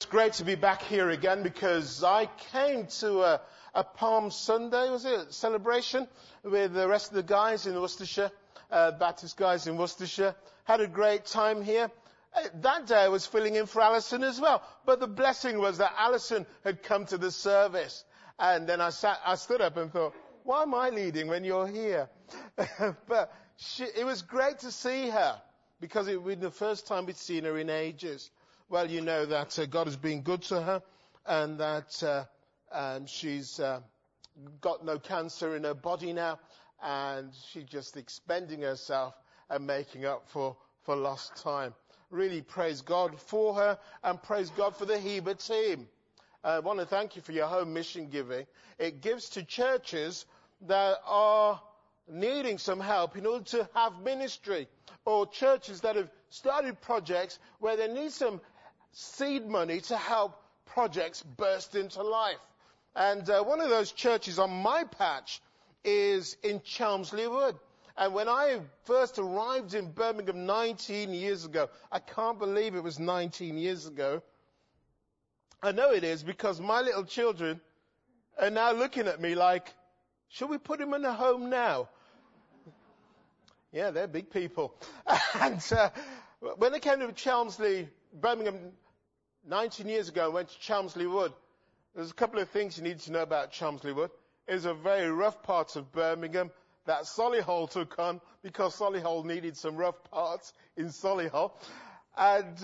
It's great to be back here again because I came to a Palm Sunday, was it, celebration with the rest of the guys in Worcestershire, Baptist guys in Worcestershire. Had a great time here. That day I was filling in for Alison as well. But the blessing was that Alison had come to the service. And then I stood up and thought, why am I leading when you're here? But it was great to see her because it was the first time we'd seen her in ages. Well, you know that God has been good to her and that she's got no cancer in her body now and she's just expending herself and making up for lost time. Really praise God for her and praise God for the Heber team. I want to thank you for your home mission giving. It gives to churches that are needing some help in order to have ministry, or churches that have started projects where they need some seed money to help projects burst into life. And one of those churches on my patch is in Chelmsley Wood. And when I first arrived in Birmingham 19 years ago, I can't believe it was 19 years ago. I know it is because my little children are now looking at me like, should we put him in a home now? Yeah, they're big people. And when I came to Chelmsley, Birmingham 19 years ago, I went to Chelmsley Wood. There's a couple of things you need to know about Chelmsley Wood. It was a very rough part of Birmingham that Solihull took on because Solihull needed some rough parts in Solihull. And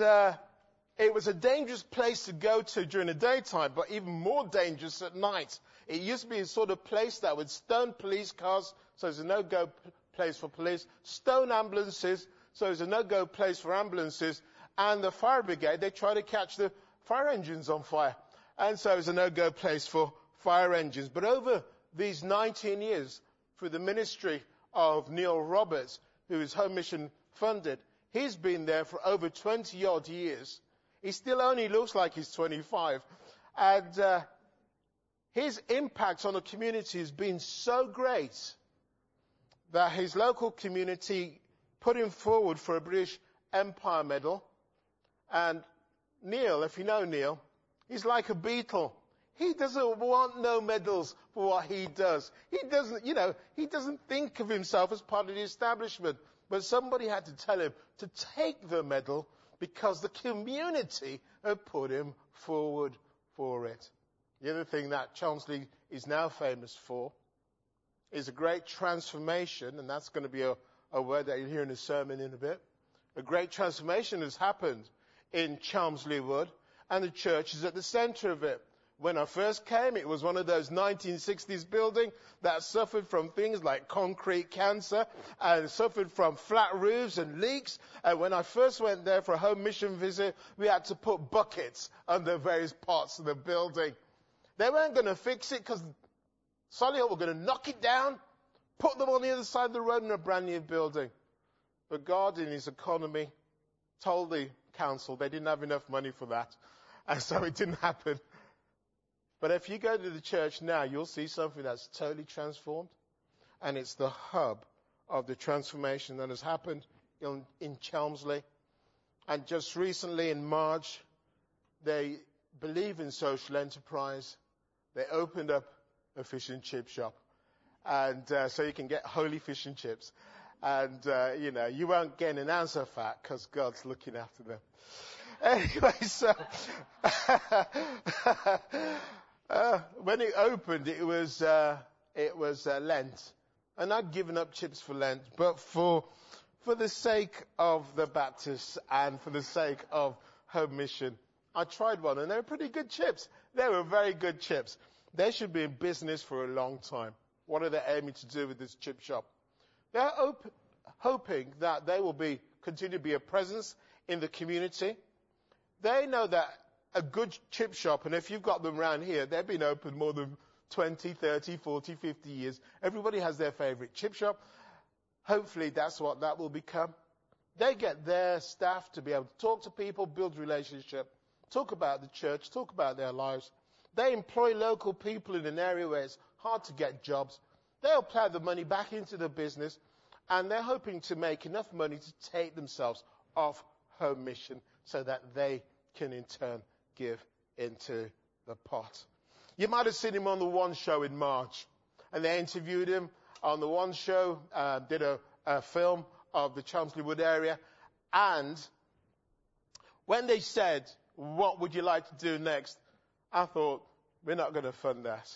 it was a dangerous place to go to during the daytime, but even more dangerous at night. It used to be a sort of place that would stone police cars, so there's a no-go place for police, stone ambulances, so there's a no-go place for ambulances, and the fire brigade, they try to catch the fire engines on fire. And so it's a no-go place for fire engines. But over these 19 years, through the ministry of Neil Roberts, who is Home Mission funded, he's been there for over 20-odd years. He still only looks like he's 25. And his impact on the community has been so great that his local community put him forward for a British Empire Medal. And Neil, if you know Neil, he's like a beetle. He doesn't want no medals for what he does. He doesn't think of himself as part of the establishment. But somebody had to tell him to take the medal because the community had put him forward for it. The other thing that Chelmsley is now famous for is a great transformation, and that's going to be a word that you'll hear in a sermon in a bit. A great transformation has happened in Chelmsley Wood, and the church is at the center of it. When I first came, it was one of those 1960s buildings that suffered from things like concrete cancer and suffered from flat roofs and leaks. And when I first went there for a home mission visit, we had to put buckets under various parts of the building. They weren't going to fix it because Solihull were going to knock it down, put them on the other side of the road in a brand new building. But God, in his economy, told the council they didn't have enough money for that. And so it didn't happen. But if you go to the church now, you'll see something that's totally transformed. And it's the hub of the transformation that has happened in Chelmsley. And just recently in March, they believe in social enterprise. They opened up a fish and chip shop. And so you can get holy fish and chips. And, you won't get an answer for that because God's looking after them. Anyway, so when it opened, it was Lent, and I'd given up chips for Lent, but for the sake of the Baptists and for the sake of Home Mission, I tried one, and they were pretty good chips. They were very good chips. They should be in business for a long time. What are they aiming to do with this chip shop? They're hoping that they will continue to be a presence in the community. They know that a good chip shop, and if you've got them around here, they've been open more than 20, 30, 40, 50 years. Everybody has their favorite chip shop. Hopefully that's what that will become. They get their staff to be able to talk to people, build relationship, talk about the church, talk about their lives. They employ local people in an area where it's hard to get jobs. They'll plow the money back into the business, and they're hoping to make enough money to take themselves off Home Mission so that they can in turn give into the pot. You might have seen him on the One Show in March, and they interviewed him on the One Show, did a film of the Chelmsley Wood area, and when they said, what would you like to do next? I thought, we're not going to fund that.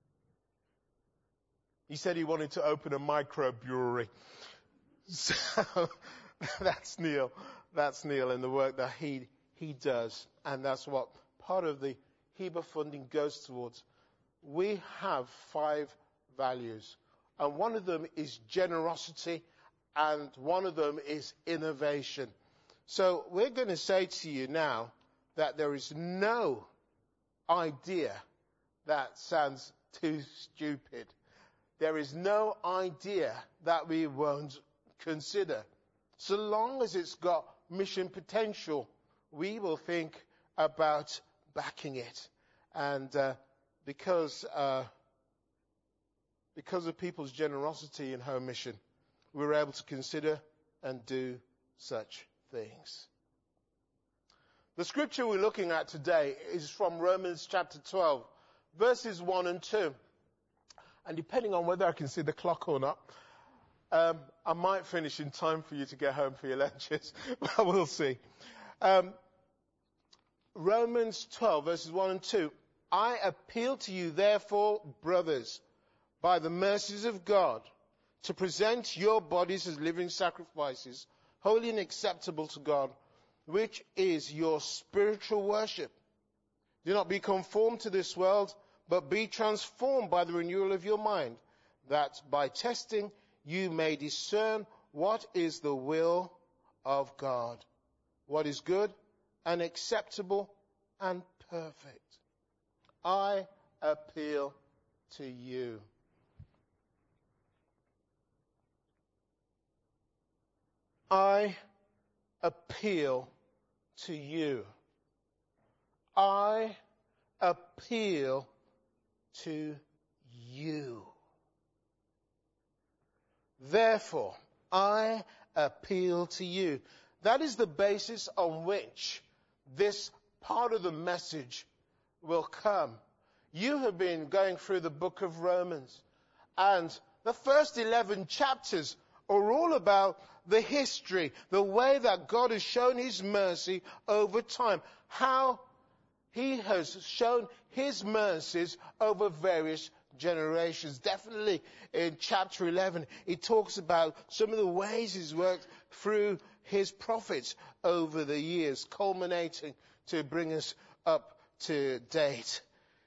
He said he wanted to open a microbrewery. So that's Neil. That's Neil and the work that he does. And that's what part of the Heber funding goes towards. We have 5 values. And one of them is generosity, and one of them is innovation. So we're going to say to you now that there is no idea that sounds too stupid. There is no idea that we won't consider. So long as it's got mission potential, we will think about backing it. And because of people's generosity in home mission, we were able to consider and do such things. The scripture we're looking at today is from Romans chapter 12, verses 1 and 2. And depending on whether I can see the clock or not, I might finish in time for you to get home for your lunches, but we'll see. Romans 12, verses 1 and 2. I appeal to you, therefore, brothers, by the mercies of God, to present your bodies as living sacrifices, holy and acceptable to God, which is your spiritual worship. Do not be conformed to this world, but be transformed by the renewal of your mind, that by testing you may discern what is the will of God, what is good and acceptable and perfect. I appeal to you. I appeal to you. I appeal to you. Therefore, I appeal to you. That is the basis on which this part of the message will come. You have been going through the book of Romans, and the first 11 chapters are all about the history, the way that God has shown his mercy over time, how he has shown his mercies over various generations. Definitely in chapter 11, it talks about some of the ways he's worked through his prophets over the years, culminating to bring us up to date.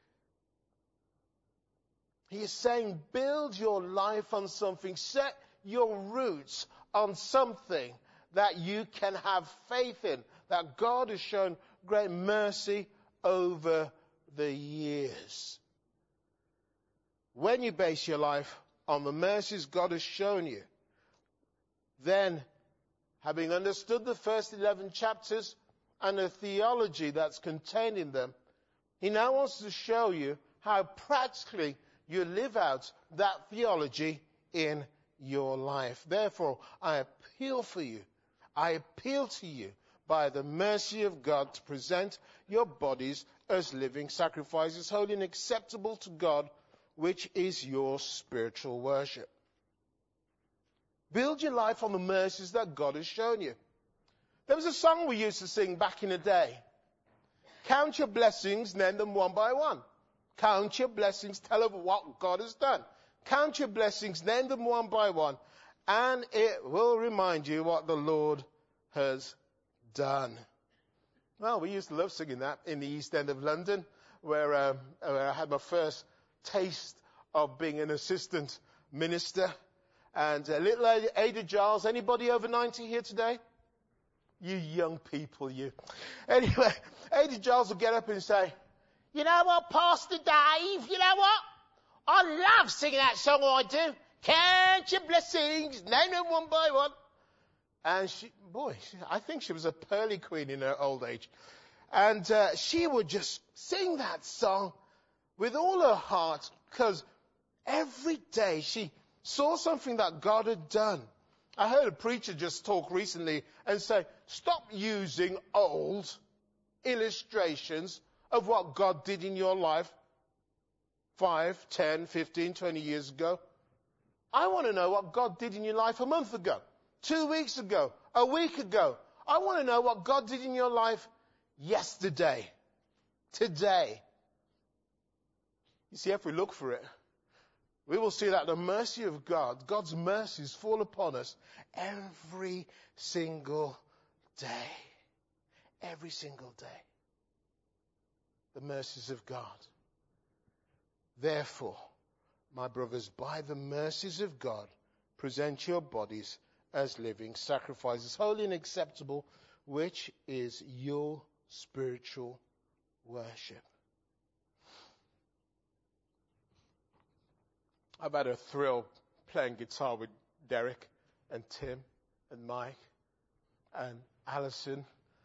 He is saying, build your life on something, set your roots on something that you can have faith in, that God has shown great mercy over the years. When you base your life on the mercies God has shown you, then, having understood the first 11 chapters and the theology that's contained in them, he now wants to show you how practically you live out that theology in your life. Therefore, I appeal for you. I appeal to you by the mercy of God to present your bodies as living sacrifices, holy and acceptable to God, which is your spiritual worship. Build your life on the mercies that God has shown you. There was a song we used to sing back in the day. Count your blessings, name them one by one. Count your blessings, tell of what God has done. Count your blessings, name them one by one, and it will remind you what the Lord has done. Well, we used to love singing that in the East End of London, where I had my first taste of being an assistant minister. And little Ada Giles, anybody over 90 here today? You young people, you. Anyway, Ada Giles would get up and say, you know what, Pastor Dave, you know what? I love singing that song, I do. Count your blessings, name them one by one. And I think she was a pearly queen in her old age. And she would just sing that song with all her heart, because every day she saw something that God had done. I heard a preacher just talk recently and say, stop using old illustrations of what God did in your life 5, 10, 15, 20 years ago. I want to know what God did in your life a month ago, 2 weeks ago, a week ago. I want to know what God did in your life yesterday, today. You see, if we look for it, we will see that the mercy of God, God's mercies fall upon us every single day. Every single day. The mercies of God. Therefore, my brothers, by the mercies of God, present your bodies as living sacrifices, holy and acceptable, which is your spiritual worship. I've had a thrill playing guitar with Derek and Tim and Mike and Alison.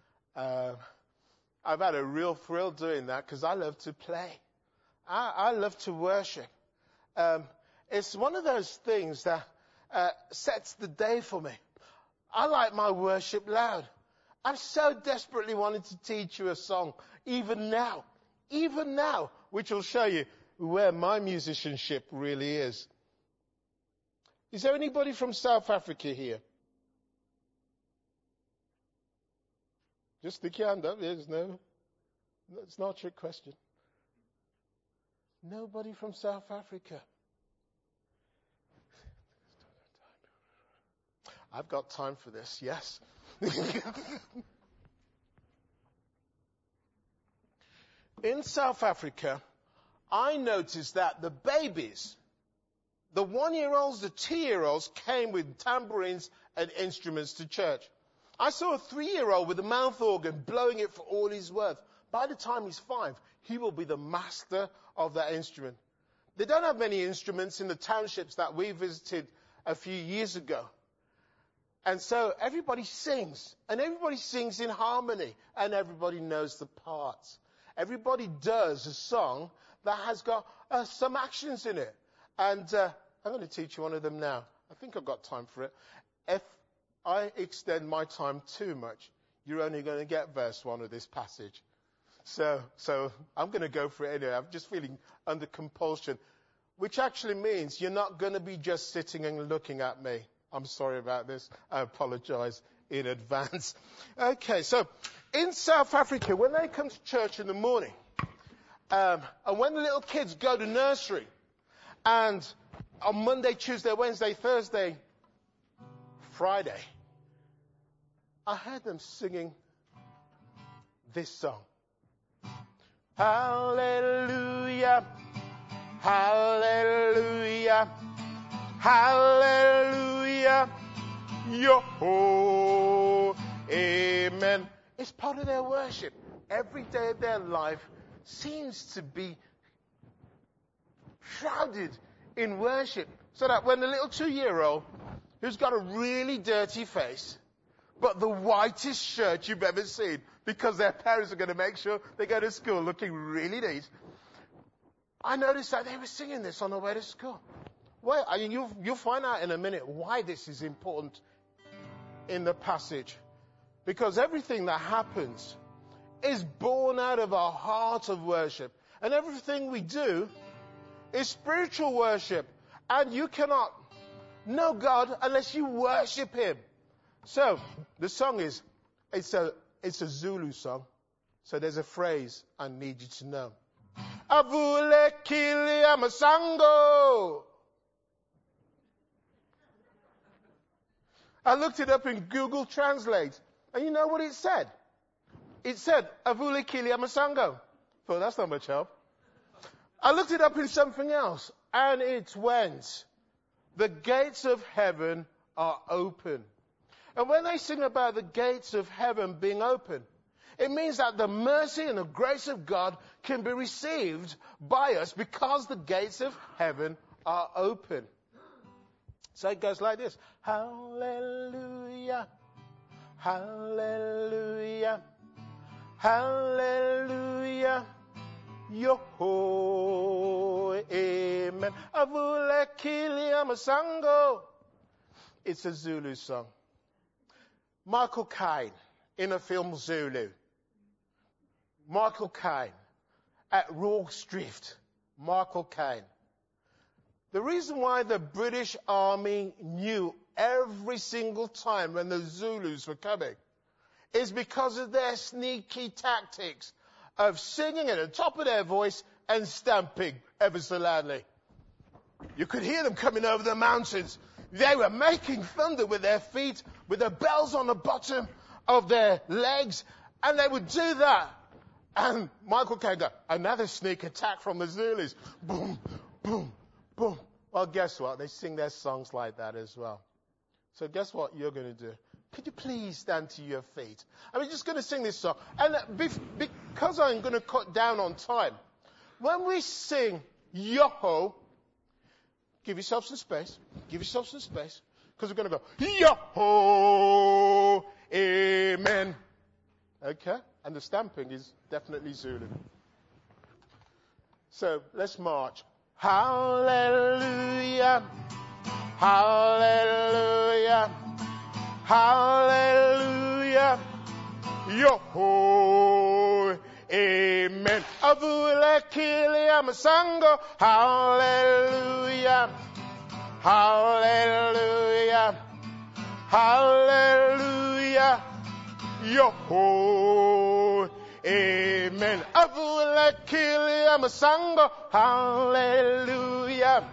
I've had a real thrill doing that because I love to play. I love to worship. It's one of those things that sets the day for me. I like my worship loud. I'm so desperately wanting to teach you a song, even now, which will show you where my musicianship really is. Is there anybody from South Africa here? Just stick your hand up. It's not a trick question. Nobody from South Africa. I've got time for this, yes. In South Africa, I noticed that the babies, the 1-year-olds, the 2-year-olds came with tambourines and instruments to church. I saw a 3-year-old with a mouth organ blowing it for all he's worth. By the time he's 5, he will be the master of that instrument. They don't have many instruments in the townships that we visited a few years ago. And so everybody sings, and everybody sings in harmony, and everybody knows the parts. Everybody does a song that has got some actions in it. And I'm going to teach you one of them now. I think I've got time for it. If I extend my time too much, you're only going to get verse 1 of this passage. So I'm going to go for it anyway. I'm just feeling under compulsion, which actually means you're not going to be just sitting and looking at me. I'm sorry about this. I apologize in advance. Okay, so in South Africa, when they come to church in the morning, and when the little kids go to nursery, and on Monday, Tuesday, Wednesday, Thursday, Friday, I heard them singing this song. Hallelujah, hallelujah, hallelujah, yo-ho, amen. It's part of their worship. Every day of their life seems to be shrouded in worship. So that when the little 2-year-old, who's got a really dirty face, but the whitest shirt you've ever seen, because their parents are going to make sure they go to school looking really neat, I noticed that they were singing this on the way to school. Well, I mean, you'll find out in a minute why this is important in the passage. Because everything that happens is born out of our heart of worship. And everything we do is spiritual worship. And you cannot know God unless you worship Him. So, the song is, it's a Zulu song. So there's a phrase I need you to know. Avule kilia masango. I looked it up in Google Translate. And you know what it said? It said, Avule kilia masango. Thought that's not much help. I looked it up in something else. And it went, the gates of heaven are open. And when they sing about the gates of heaven being open, it means that the mercy and the grace of God can be received by us because the gates of heaven are open. So it goes like this. Hallelujah, hallelujah, hallelujah, yo-ho, amen. Avule kilia masango. It's a Zulu song. Michael Caine in the film Zulu. Michael Caine, at Rorschach, Michael Caine. The reason why the British Army knew every single time when the Zulus were coming is because of their sneaky tactics of singing at the top of their voice and stamping ever so loudly. You could hear them coming over the mountains. They were making thunder with their feet, with the bells on the bottom of their legs, and they would do that. And Michael Caine go, another sneak attack from the Zulus. Boom, boom, boom. Well, guess what? They sing their songs like that as well. So guess what you're going to do? Could you please stand to your feet? I'm just going to sing this song. And because I'm going to cut down on time, when we sing Yo-ho, give yourself some space. Give yourself some space. Because we're going to go, Yo-ho, amen. Okay? And the stamping is definitely Zulu. So let's march. Hallelujah, hallelujah, hallelujah, Yo-ho, amen. Avula kilia masango, hallelujah, hallelujah, hallelujah, Yo-ho, amen. Avula kilia masango, hallelujah,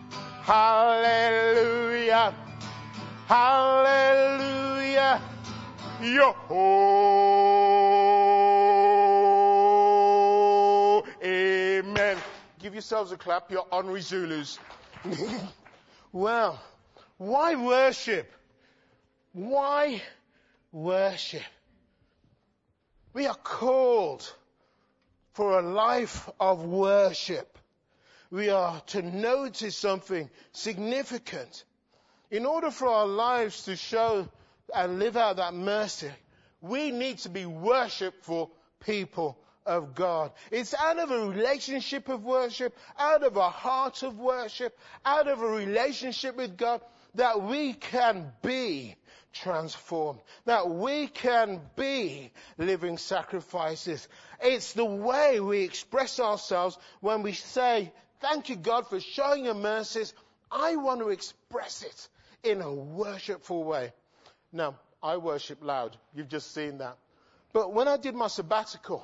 hallelujah, hallelujah, Yo-ho, amen. Give yourselves a clap, you're honorary Zulus. Well, why worship? Why worship? We are called for a life of worship. We are to notice something significant. In order for our lives to show and live out that mercy, we need to be worshipful people of God. It's out of a relationship of worship, out of a heart of worship, out of a relationship with God that we can be transformed, that we can be living sacrifices. It's the way we express ourselves when we say, thank you, God, for showing your mercies. I want to express it in a worshipful way. Now, I worship loud. You've just seen that. But when I did my sabbatical,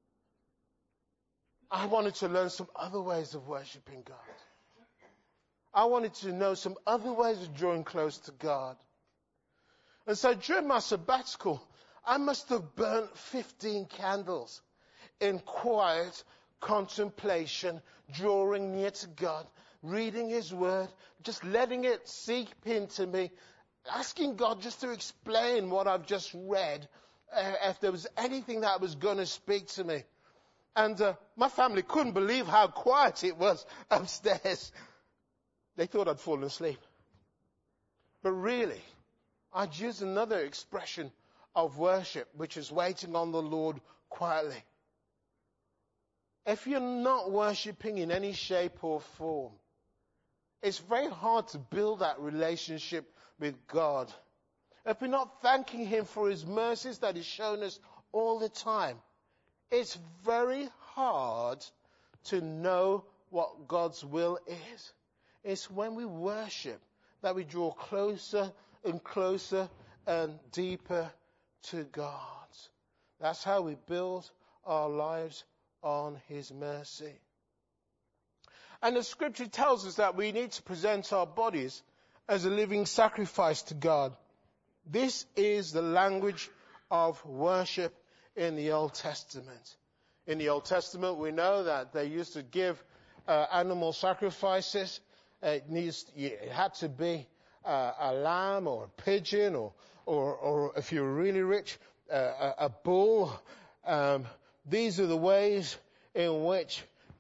I wanted to learn some other ways of worshiping God. I wanted to know some other ways of drawing close to God. And so during my sabbatical, I must have burnt 15 candles in quiet contemplation, drawing near to God, reading His Word, just letting it seep into me, asking God just to explain what I've just read, if there was anything that was going to speak to me. And my family couldn't believe how quiet it was upstairs. They thought I'd fallen asleep. But really, I'd use another expression of worship, which is waiting on the Lord quietly. If you're not worshipping in any shape or form, it's very hard to build that relationship with God. If we're not thanking Him for His mercies that He's shown us all the time, it's very hard to know what God's will is. It's when we worship that we draw closer and closer and deeper to God. That's how we build our lives on His mercy. And the scripture tells us that we need to present our bodies as a living sacrifice to God. This is the language of worship in the Old Testament. In the Old Testament, we know that they used to give animal sacrifices. It had to be a lamb or a pigeon or if you're really rich, a bull. These are the ways in which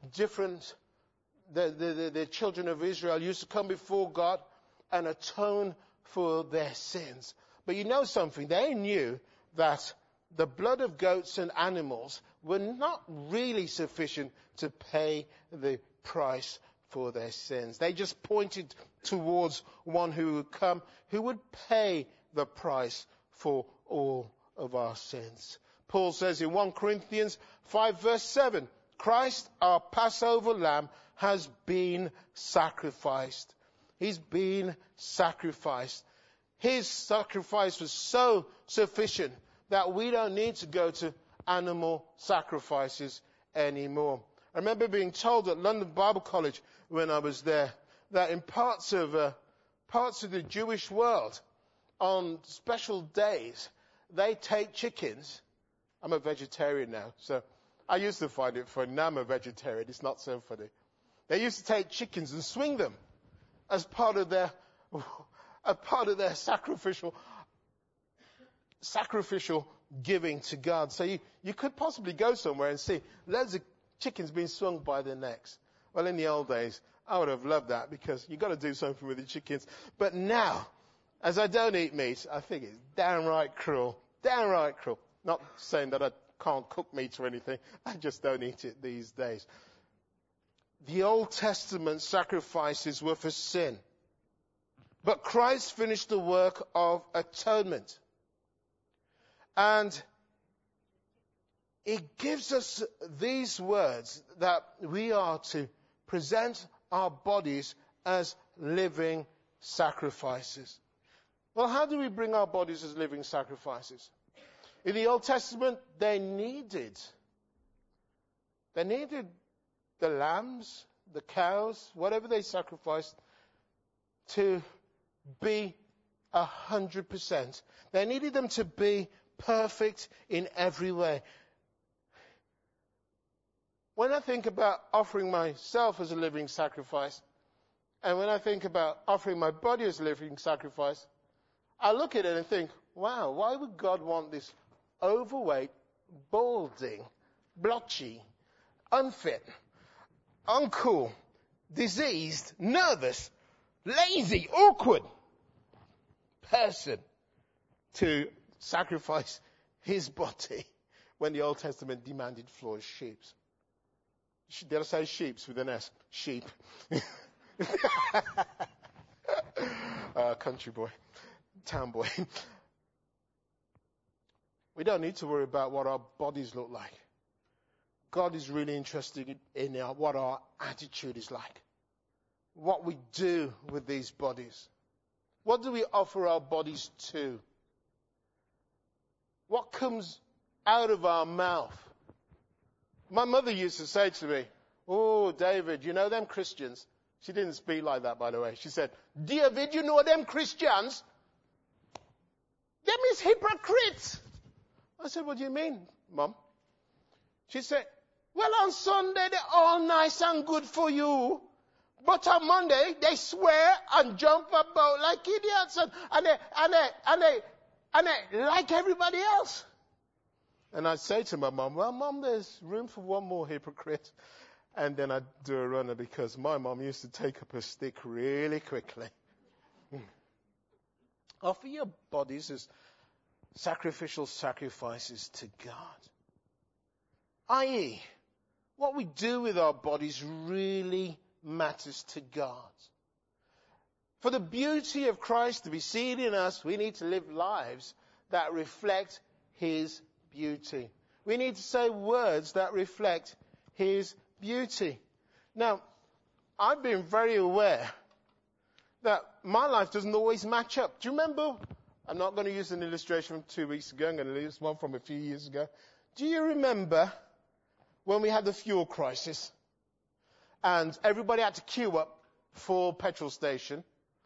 the children of Israel used to come before God and atone for their sins. But you know something, they knew that the blood of goats and animals were not really sufficient to pay the price for their sins. They just pointed towards one who would come, who would pay the price for all of our sins. Paul says in 1 Corinthians 5 verse 7, Christ, our Passover lamb, has been sacrificed. He's been sacrificed. His sacrifice was so sufficient that we don't need to go to animal sacrifices anymore. I remember being told at London Bible College when I was there that in parts of the Jewish world, on special days, they take chickens. I'm a vegetarian now, so I used to find it funny. Now I'm a vegetarian. It's not so funny. They used to take chickens and swing them as part of their sacrificial giving to God. So you could possibly go somewhere and see loads of chickens being swung by their necks. Well, in the old days, I would have loved that because you've got to do something with the chickens. But now, as I don't eat meat, I think it's downright cruel. Downright cruel. Not saying that I can't cook meat or anything. I just don't eat it these days. The Old Testament sacrifices were for sin. But Christ finished the work of atonement. And it gives us these words that we are to present our bodies as living sacrifices. Well, how do we bring our bodies as living sacrifices? In the Old Testament, they needed the lambs, the cows, whatever they sacrificed, to be 100%. They needed them to be perfect in every way. When I think about offering myself as a living sacrifice, and when I think about offering my body as a living sacrifice, I look at it and think, wow, why would God want this overweight, balding, blotchy, unfit, uncool, diseased, nervous, lazy, awkward person to sacrifice his body when the Old Testament demanded flawed sheep? Did I say sheeps with an S? Sheep. Country boy. Town boy. We don't need to worry about what our bodies look like. God is really interested in what our attitude is like. What we do with these bodies. What do we offer our bodies to? What comes out of our mouth? My mother used to say to me, "Oh, David, you know them Christians?" She didn't speak like that, by the way. She said, "David, you know them Christians? Them is hypocrites." I said, "What do you mean, Mum?" She said, "Well, on Sunday, they're all nice and good for you. But on Monday, they swear and jump about like idiots and they like everybody else." And I'd say to my mum, "Well, Mum, there's room for one more hypocrite." And then I'd do a runner because my mum used to take up her stick really quickly. Offer your bodies as sacrificial sacrifices to God. I.e., what we do with our bodies really matters to God. For the beauty of Christ to be seen in us, we need to live lives that reflect His beauty. We need to say words that reflect His beauty. Now, I've been very aware that my life doesn't always match up. Do you remember? I'm not going to use an illustration from 2 weeks ago. I'm going to use one from a few years ago. Do you remember when we had the fuel crisis and everybody had to queue up for petrol station?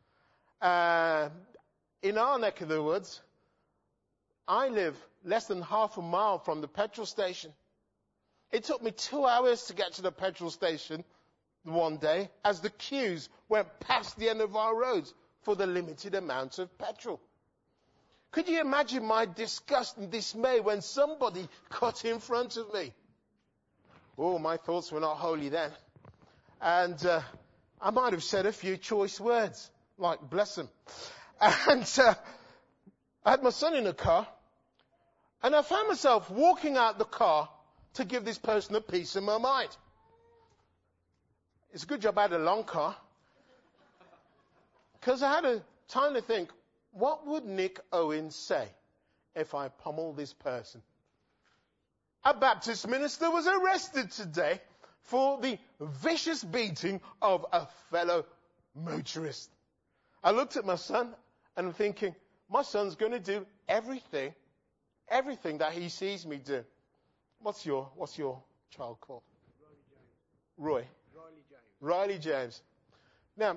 In our neck of the woods, I live less than half a mile from the petrol station. It took me 2 hours to get to the petrol station one day as the queues went past the end of our roads for the limited amount of petrol. Could you imagine my disgust and dismay when somebody cut in front of me? Oh, my thoughts were not holy then. And I might have said a few choice words, like bless him. And I had my son in the car, and I found myself walking out the car to give this person a piece of my mind. It's a good job I had a long car, because I had a time to think, what would Nick Owen say if I pummeled this person? A Baptist minister was arrested today for the vicious beating of a fellow motorist. I looked at my son and I'm thinking, my son's going to do everything that he sees me do. What's your child called? Roy. Riley James. Now,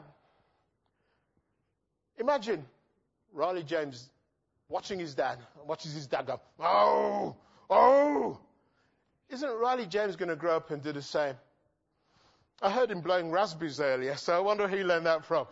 imagine Riley James watching his dad, watches his dad go, oh. Isn't Riley James going to grow up and do the same? I heard him blowing raspberries earlier, so I wonder who he learned that from.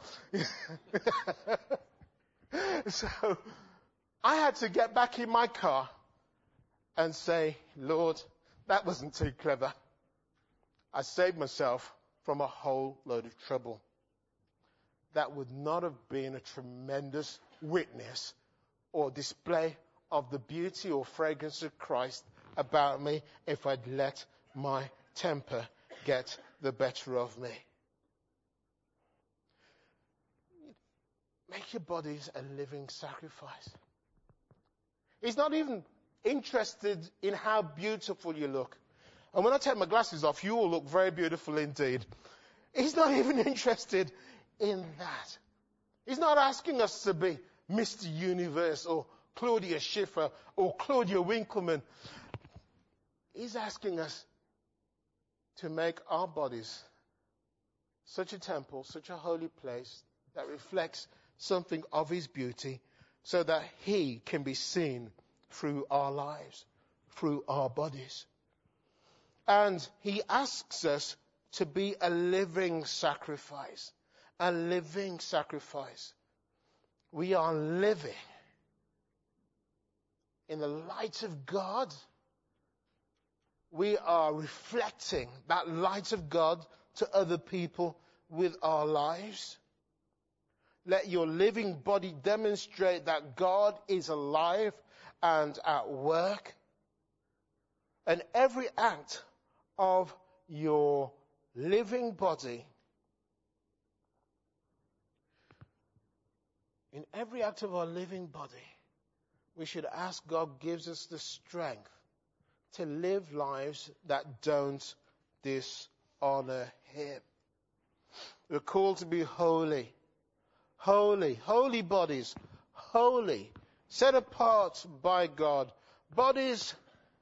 So, I had to get back in my car and say, Lord, that wasn't too clever. I saved myself from a whole load of trouble. That would not have been a tremendous witness or display of the beauty or fragrance of Christ about me if I'd let my temper get the better of me. Make your bodies a living sacrifice. He's not even interested in how beautiful you look. And when I take my glasses off, you all look very beautiful indeed. He's not even interested in that. He's not asking us to be Mr. Universe or Claudia Schiffer or Claudia Winkleman. He's asking us to make our bodies such a temple, such a holy place that reflects something of his beauty so that he can be seen through our lives, through our bodies. And he asks us to be a living sacrifice. A living sacrifice. We are living in the light of God. We are reflecting that light of God to other people with our lives. Let your living body demonstrate that God is alive and at work. And every act of your living body, in every act of our living body, we should ask God gives us the strength to live lives that don't dishonor him. We're called to be holy. Holy bodies. Holy. Set apart by God. Bodies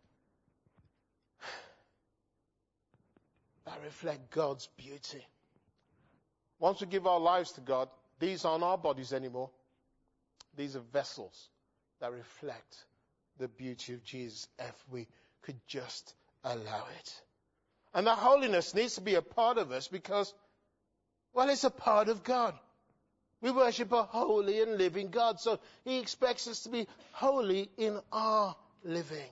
that reflect God's beauty. Once we give our lives to God, these aren't our bodies anymore. These are vessels that reflect the beauty of Jesus if we could just allow it. And that holiness needs to be a part of us because, well, it's a part of God. We worship a holy and living God, so he expects us to be holy in our living.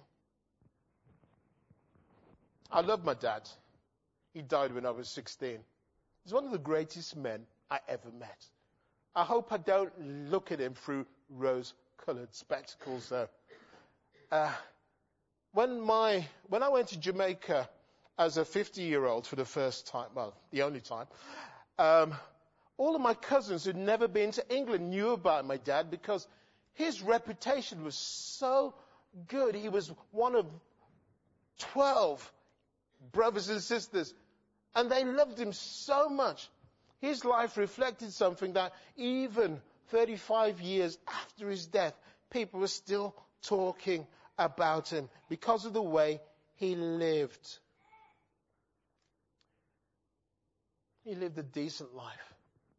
I love my dad. He died when I was 16. He's one of the greatest men I ever met. I hope I don't look at him through rose-colored spectacles, though. When I went to Jamaica as a 50-year-old for the first time, well, the only time, all of my cousins who'd never been to England knew about my dad because his reputation was so good. He was one of 12 brothers and sisters, and they loved him so much. His life reflected something that even 35 years after his death, people were still talking about him because of the way he lived. He lived a decent life.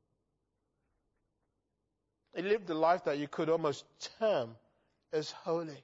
He lived a life that you could almost term as holy.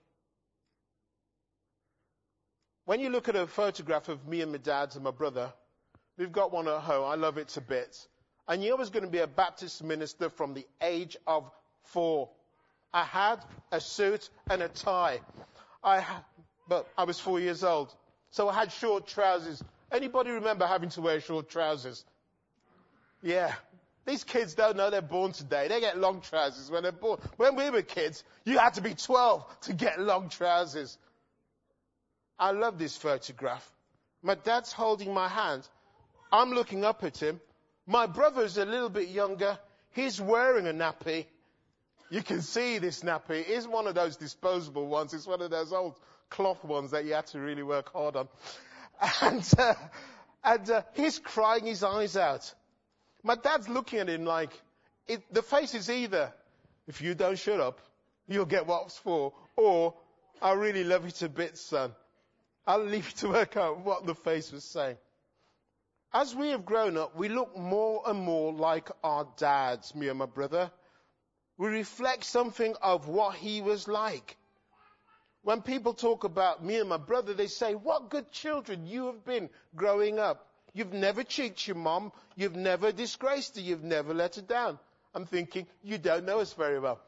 When you look at a photograph of me and my dad and my brother, we've got one at home. I love it to bits. I knew I was going to be a Baptist minister from the age of 4. I had a suit and a tie. But I was 4 years old. So I had short trousers. Anybody remember having to wear short trousers? Yeah. These kids don't know they're born today. They get long trousers when they're born. When we were kids, you had to be 12 to get long trousers. I love this photograph. My dad's holding my hand. I'm looking up at him. My brother's a little bit younger. He's wearing a nappy. You can see this nappy. It isn't one of those disposable ones. It's one of those old cloth ones that you had to really work hard on. And he's crying his eyes out. My dad's looking at him like, the face is either, if you don't shut up, you'll get what's for, or, I really love you to bits, son. I'll leave you to work out what the face was saying. As we have grown up, we look more and more like our dads, me and my brother. We reflect something of what he was like. When people talk about me and my brother, they say, what good children you have been growing up. You've never cheated your mom. You've never disgraced her. You've never let her down. I'm thinking, you don't know us very well.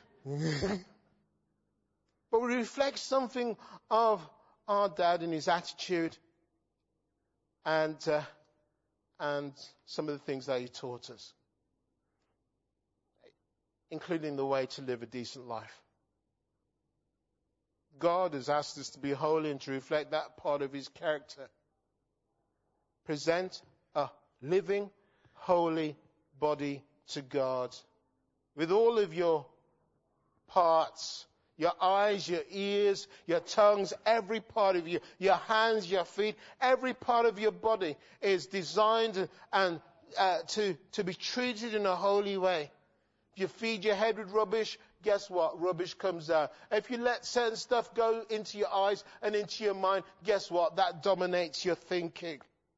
But we reflect something of our dad and his attitude and some of the things that he taught us, including the way to live a decent life. God has asked us to be holy and to reflect that part of his character. Present a living, holy body to God with all of your parts, your eyes, your ears, your tongues, every part of you, your hands, your feet, every part of your body is designed and to be treated in a holy way. If you feed your head with rubbish, guess what? Rubbish comes out. If you let certain stuff go into your eyes and into your mind, guess what? That dominates your thinking.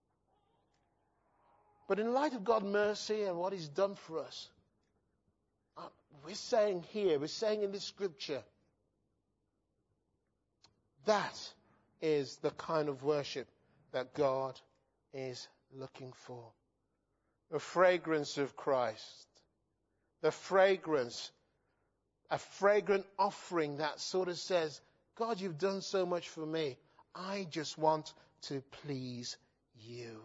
But in light of God's mercy and what he's done for us, we're saying in this scripture, that is the kind of worship that God is looking for. The fragrance of Christ. The fragrance, a fragrant offering that sort of says, God, you've done so much for me. I just want to please you.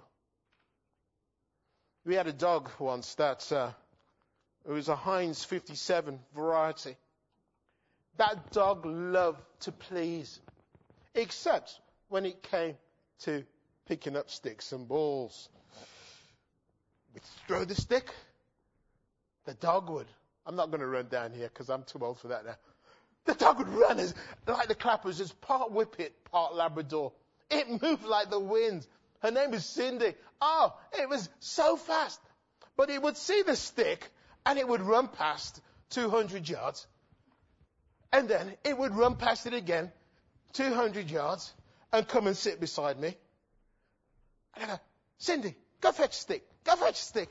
We had a dog once that it was a Heinz 57 variety. That dog loved to please, except when it came to picking up sticks and balls. We'd throw the stick, the dog would. I'm not going to run down here because I'm too old for that now. The dog would run like the clappers, as part whippet, part Labrador. It moved like the wind. Her name is Cindy. Oh, it was so fast. But it would see the stick and it would run past 200 yards. And then it would run past it again, 200 yards, and come and sit beside me. And I go, Cindy, go fetch a stick. Go fetch a stick.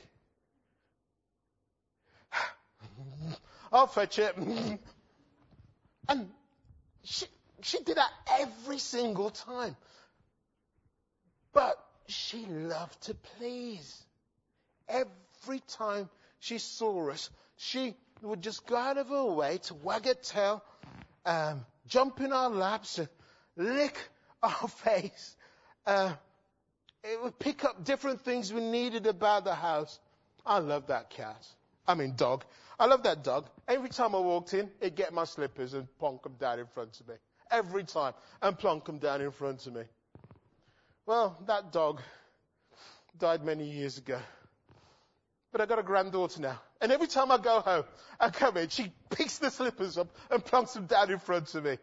I'll fetch it. And she did that every single time. But she loved to please. Every time she saw us, she would just go out of her way to wag her tail, jump in our laps, and lick our face. It would pick up different things we needed about the house. I love that dog. I love that dog. Every time I walked in, it'd get my slippers and plonk them down in front of me. Every time. And plonk them down in front of me. Well, that dog died many years ago. But I got a granddaughter now. And every time I go home, I come in, she picks the slippers up and plonks them down in front of me.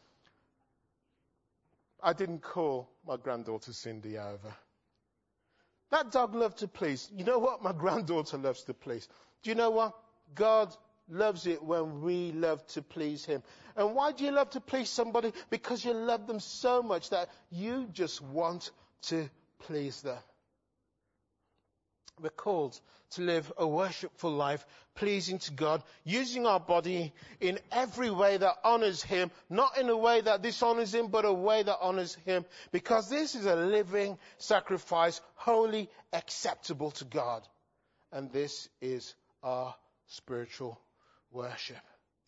I didn't call my granddaughter Cindy, however. That dog loved to please. You know what? My granddaughter loves to please. Do you know what? God loves it when we love to please him. And why do you love to please somebody? Because you love them so much that you just want to please them. We're called to live a worshipful life, pleasing to God, using our body in every way that honors him, not in a way that dishonors him, but a way that honors him, because this is a living sacrifice, wholly acceptable to God. And this is our spiritual worship.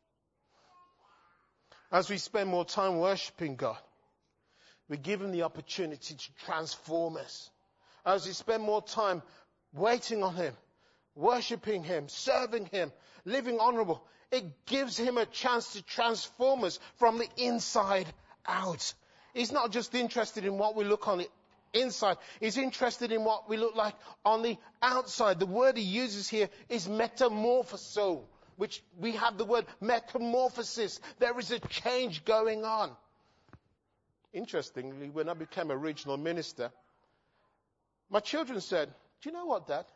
As we spend more time worshiping God, we give him the opportunity to transform us. As we spend more time waiting on him, worshiping him, serving him, living honorable, it gives him a chance to transform us from the inside out. He's not just interested in what we look on the inside. He's interested in what we look like on the outside. The word he uses here is metamorphoso, which we have the word metamorphosis. There is a change going on. Interestingly, when I became a regional minister, my children said, "Do you know what, Dad?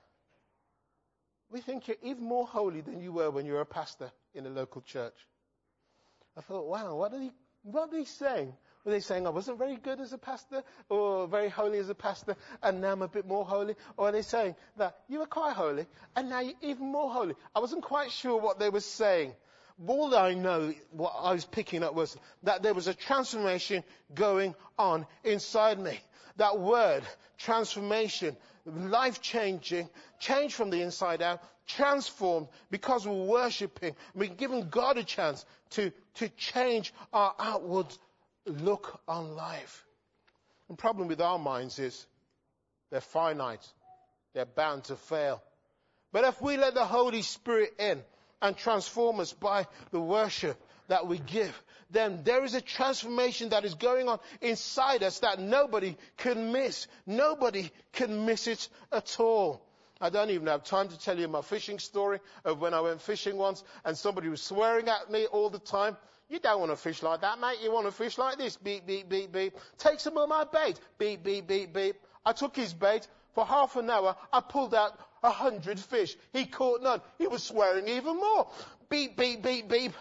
We think you're even more holy than you were when you were a pastor in a local church." I thought, wow, what are they saying? Were they saying I wasn't very good as a pastor or very holy as a pastor and now I'm a bit more holy? Or are they saying that you were quite holy and now you're even more holy? I wasn't quite sure what they were saying. All I know, what I was picking up was that there was a transformation going on inside me. That word, transformation, life-changing, change from the inside out, transformed because we're worshipping. We're giving God a chance to change our outward look on life. The problem with our minds is they're finite. They're bound to fail. But if we let the Holy Spirit in and transform us by the worship that we give, then there is a transformation that is going on inside us that nobody can miss. Nobody can miss it at all. I don't even have time to tell you my fishing story of when I went fishing once and somebody was swearing at me all the time. "You don't want to fish like that, mate. You want to fish like this. Beep, beep, beep, beep. Take some of my bait. Beep, beep, beep, beep." I took his bait. For half an hour, I pulled out 100 fish. He caught none. He was swearing even more. Beep, beep, beep, beep.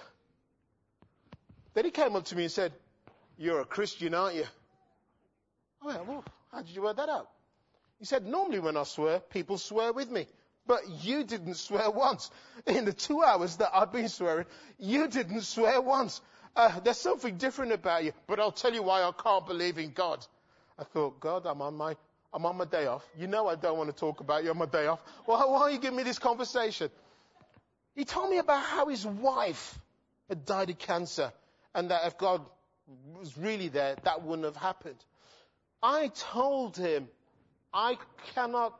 Then he came up to me and said, "You're a Christian, aren't you?" I went, "Well, how did you work that out?" He said, "Normally when I swear, people swear with me. But you didn't swear once. In the 2 hours that I've been swearing, you didn't swear once. There's something different about you. But I'll tell you why I can't believe in God." I thought, God, I'm on my day off. You know I don't want to talk about you on my day off. Why are you giving me this conversation? He told me about how his wife had died of cancer. And that if God was really there, that wouldn't have happened. I told him, I cannot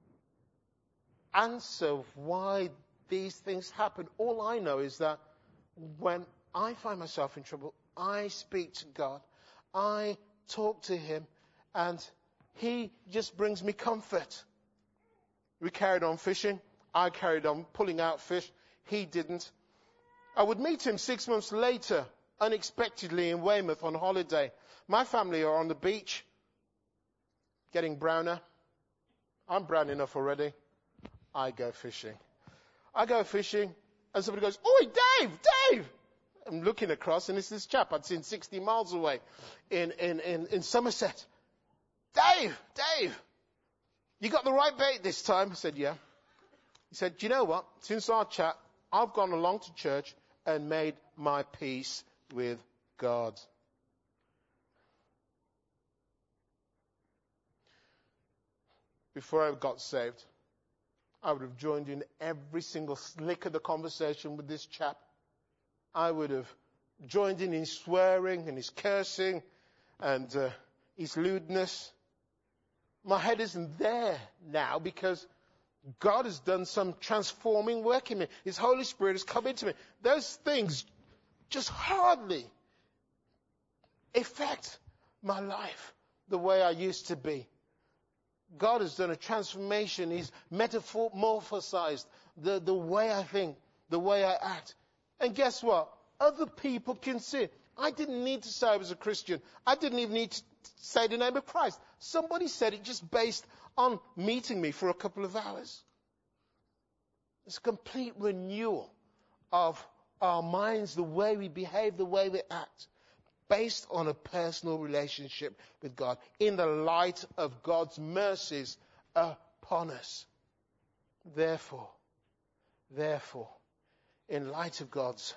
answer why these things happen. All I know is that when I find myself in trouble, I speak to God. I talk to him and he just brings me comfort. We carried on fishing. I carried on pulling out fish. He didn't. I would meet him 6 months later, unexpectedly in Weymouth on holiday. My family are on the beach, getting browner. I'm brown enough already. I go fishing. And somebody goes, "Oi, Dave! I'm looking across and it's this chap I'd seen 60 miles away in Somerset. Dave, you got the right bait this time?" I said, "Yeah." He said, "Do you know what? Since our chat, I've gone along to church and made my peace with God." Before I got saved, I would have joined in every single slick of the conversation with this chap. I would have joined in his swearing and his cursing and his lewdness. My head isn't there now because God has done some transforming work in me. His Holy Spirit has come into me. Those things just hardly affect my life the way I used to be. God has done a transformation. He's metamorphosized the way I think, the way I act. And guess what? Other people can see it. I didn't need to say I was a Christian. I didn't even need to say the name of Christ. Somebody said it just based on meeting me for a couple of hours. It's a complete renewal of our minds, the way we behave, the way we act, based on a personal relationship with God, in the light of God's mercies upon us. Therefore, in light of God's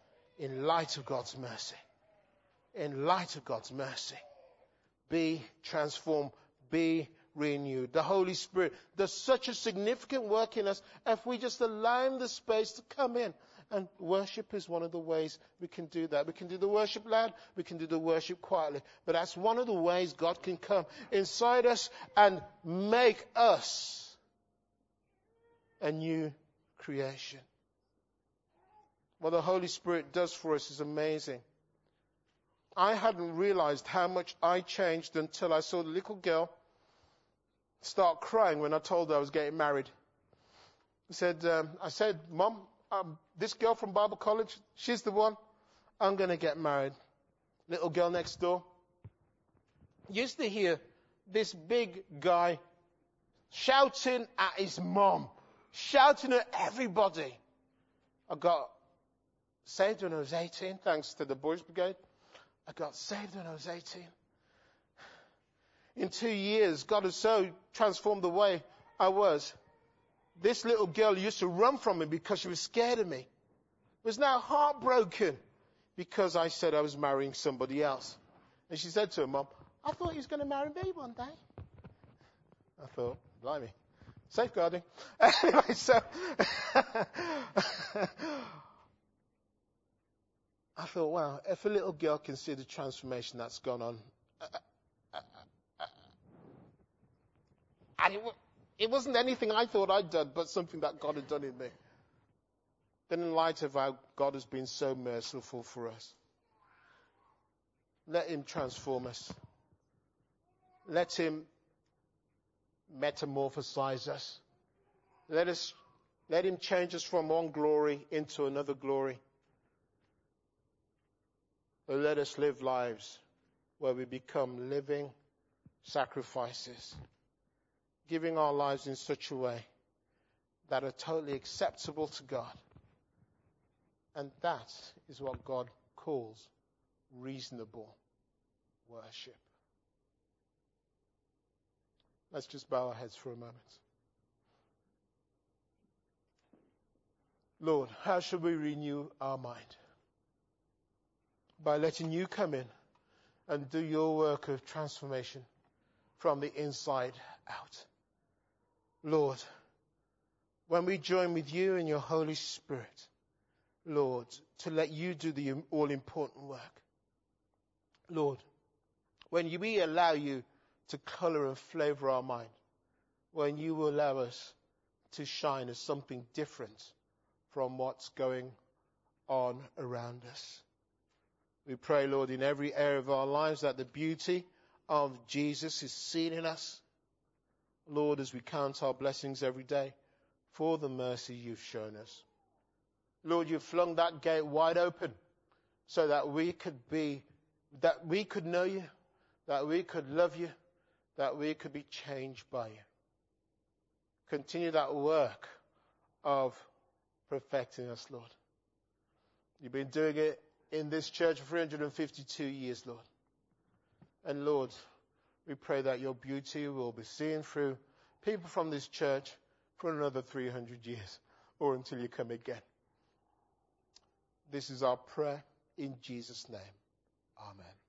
mercy, be transformed, be renewed. The Holy Spirit does such a significant work in us if we just allow him the space to come in. And worship is one of the ways we can do that. We can do the worship loud, we can do the worship quietly. But that's one of the ways God can come inside us and make us a new creation. What the Holy Spirit does for us is amazing. I hadn't realized how much I changed until I saw the little girl start crying when I told her I was getting married. I said, "Mom, this girl from Bible college, she's the one. I'm going to get married." Little girl next door, used to hear this big guy shouting at his mom, shouting at everybody. I got saved when I was 18, thanks to the Boys Brigade. I got saved when I was 18. In 2 years, God has so transformed the way I was. This little girl used to run from me because she was scared of me. Was now heartbroken because I said I was marrying somebody else. And she said to her mom, I thought he was going to marry me one day. I thought, blimey, safeguarding. Anyway, so I thought, wow, if a little girl can see the transformation that's gone on, and it wasn't anything I thought I'd done, but something that God had done in me. Then in light of how God has been so merciful for us, let him transform us. Let him metamorphosize us. Let him change us from one glory into another glory. Or let us live lives where we become living sacrifices, giving our lives in such a way that are totally acceptable to God. And that is what God calls reasonable worship. Let's just bow our heads for a moment. Lord, how should we renew our mind? By letting you come in and do your work of transformation from the inside out. Lord, when we join with you and your Holy Spirit, Lord, to let you do the all-important work. Lord, when we allow you to color and flavor our mind, when you will allow us to shine as something different from what's going on around us. We pray, Lord, in every area of our lives that the beauty of Jesus is seen in us. Lord, as we count our blessings every day for the mercy you've shown us. Lord, you've flung that gate wide open so that we could know you, that we could love you, that we could be changed by you. Continue that work of perfecting us, Lord. You've been doing it in this church for 352 years, Lord. And Lord, we pray that your beauty will be seen through people from this church for another 300 years or until you come again. This is our prayer in Jesus' name. Amen.